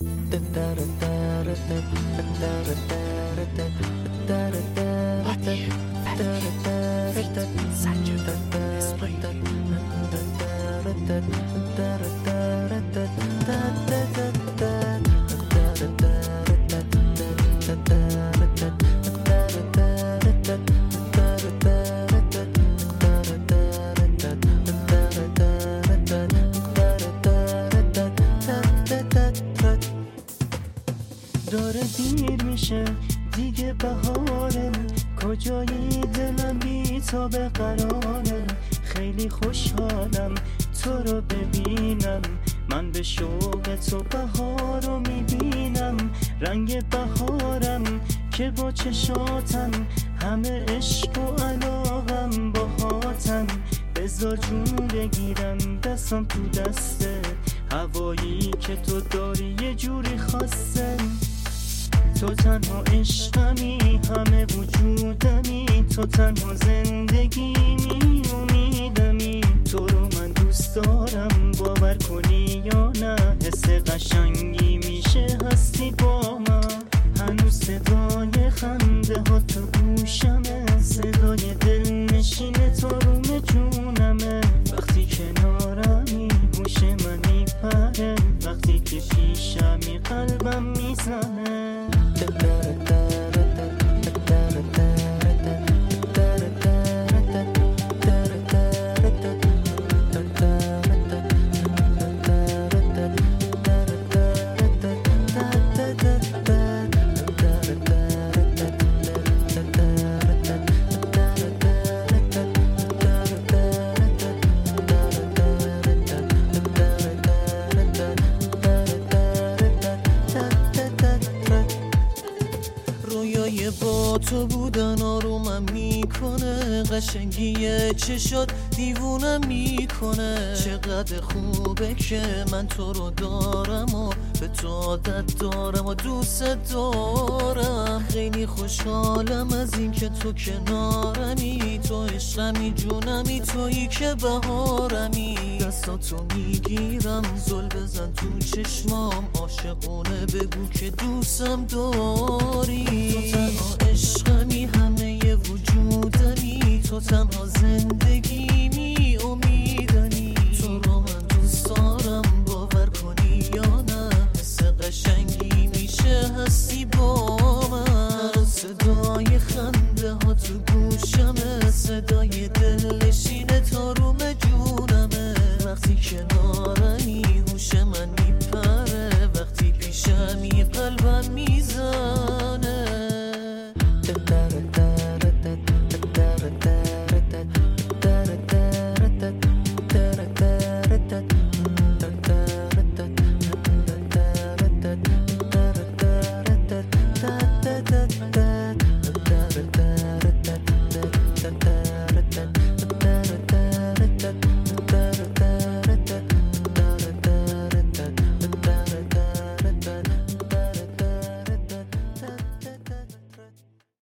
داره دیر میشه دیگه بهاره، کجایی دلم بی تو به قراره. خیلی خوشحالم تو رو ببینم، من به شوق تو بهار رو میبینم. رنگ بهارم که با چشاتم، همه عشق و علاقم باهاتم. بذار جون بگیرم دستم تو دسته، هوایی که تو داری یه جوری خاصه. تو تنها عشقمی، همه وجودمی، تو تنها زندگیمی، امیدمی. تو رو من دوست دارم، باور کنی یا نه. حس قشنگی میشه هستی با من. هنوز صدای خنده ها تو گوشمه، صدای دلنشین تو روم جونمه. وقتی کنارمی گوش من میپره، وقتی که پیشمی قلبم میزنه. با تو بودن آرومم میکنه، قشنگی چشات دیوونم میکنه. چقدر خوبه که من تو رو دارم و به تو عادت دارم و دوست دارم. خیلی خوشحالم از این که تو کنارمی، تو عشقمی جونمی، تویی که بهارمی. دستاتو میگیرم زل بزن تو چشمام، عاشقونه بگو که دوستم داری. تو تنها عشقمی، همه ی وجودمی، تو تنها زندگیمی، امیدمی. تو رو من دوست دارم، باور کنی یا نه. حس قشنگی میشه هستی با من. صدای خنده ها تو گوشمه، صدای دلنشین تو روم جونمه. وقتی کنارمی هوش من میپره، وقتی پیشمی قلبم میزنه.